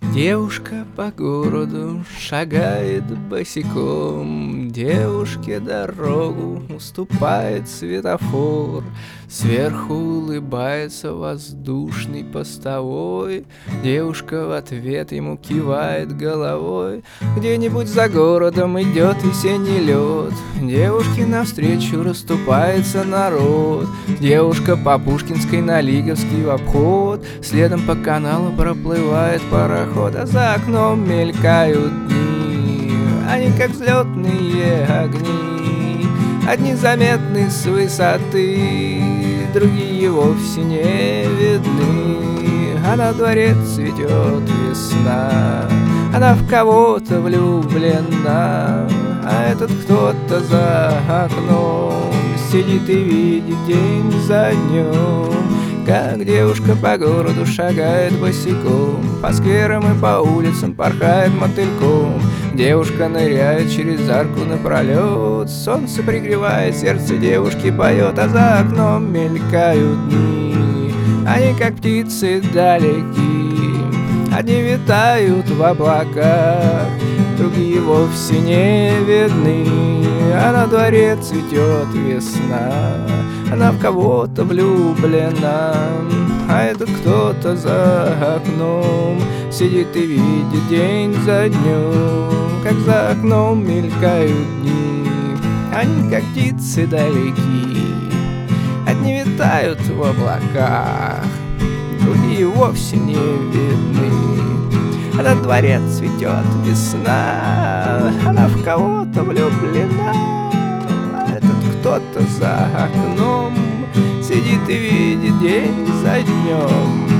Девушка по городу шагает босиком, девушке дорогу уступает светофор. Сверху улыбается воздушный постовой, девушка в ответ ему кивает головой. Где-нибудь за городом идет весенний лед, девушке навстречу расступается народ. Девушка по Пушкинской на Лиговский в обход, следом по каналу проплывает пароход. А за окном мелькают дни, они как взлетные огни. Одни заметны с высоты, другие вовсе не видны. А на дворе цветет весна, она в кого-то влюблена. А этот кто-то за окном сидит и видит день за днем, как девушка по городу шагает босиком, по скверам и по улицам порхает мотыльком. Девушка ныряет через арку напролет, солнце пригревает, сердце девушки поет. А за окном мелькают дни, они как птицы далеки. Одни витают в облаках, другие вовсе не видны. А на дворе цветет весна, она в кого-то влюблена. А этот кто-то за окном сидит и видит день за днем, как за окном мелькают дни, они как птицы далеки. Одни витают в облаках, другие вовсе не видны. А на дворе цветет весна, она в кого-то влюблена. А этот кто-то за окном сидит и видит день за днем,